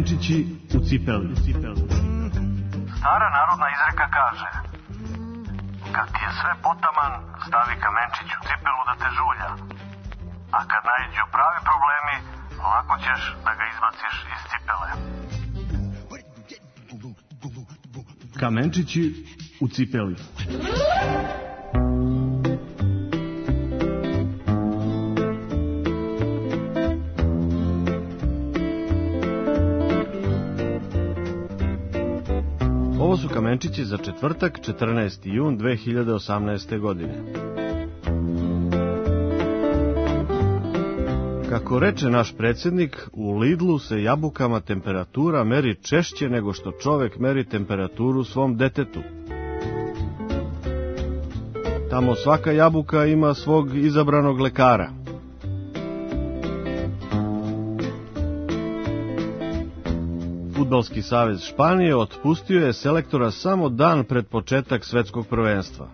Kamenčići u cipeli. Stara narodna izreka kaže: kad ti je sve potaman, stavi kamenčić u cipelu da te žulja. A kad naiđu pravi problemi, lako ćeš da ga izbaciš iz cipele. Kamenčići u cipeli. Ovo su kamenčići za četvrtak, 14. jun 2018. godine. Kako reče naš predsjednik, u Lidlu se jabukama temperatura meri češće nego što čovek meri temperaturu svom detetu. Tamo svaka jabuka ima svog izabranog lekara. Fudbalski savez Španije otpustio je selektora samo dan pred početak svetskog prvenstva.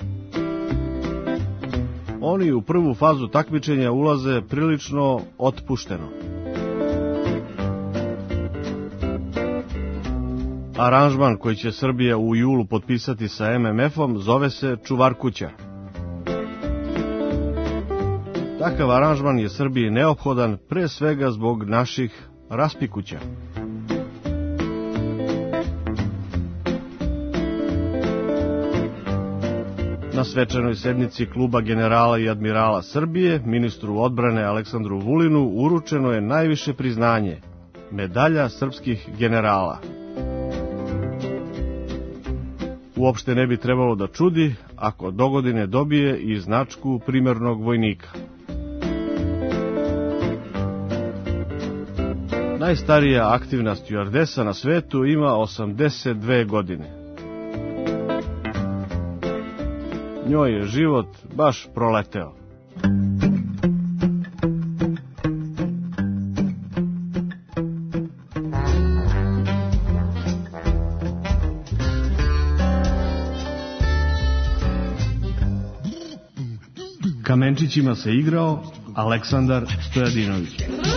Oni u prvu fazu takmičenja ulaze prilično otpušteno. Aranžman koji će Srbija u julu potpisati sa MMF-om zove se Čuvarkuća. Takav aranžman je Srbiji neophodan pre svega zbog naših raspikuća. Na svečanoj sednici Kluba generala i admirala Srbije, ministru odbrane Aleksandru Vulinu uručeno je najviše priznanje, medalja srpskih generala. Uopšte ne bi trebalo da čudi ako dogodine dobije i značku primernog vojnika. Najstarija aktivna stjuardesa na svetu ima 82 godine. Njoj je život baš proleteo. Kamenčićima se igrao Aleksandar Stojadinović.